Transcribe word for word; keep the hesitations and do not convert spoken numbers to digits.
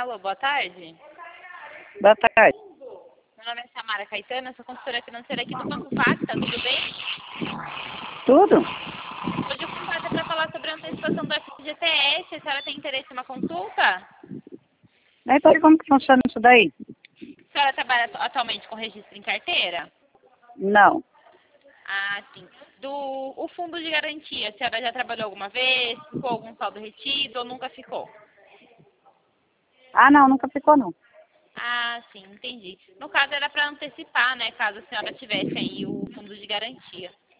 Alô, boa tarde. Boa tarde. Meu nome é Samara Caetano, sou consultora financeira aqui do Banco Pacta, tudo bem? Tudo? Hoje eu contato para falar sobre a antecipação do F G T S. A senhora tem interesse em uma consulta? Aí, peraí, como que funciona isso daí? A senhora trabalha atualmente com registro em carteira? Não. Ah, sim. Do o fundo de garantia, a senhora já trabalhou alguma vez? Ficou algum saldo retido ou nunca ficou? Ah, não, nunca ficou, não. Ah, sim, entendi. No caso era para antecipar, né, caso a senhora tivesse aí o fundo de garantia.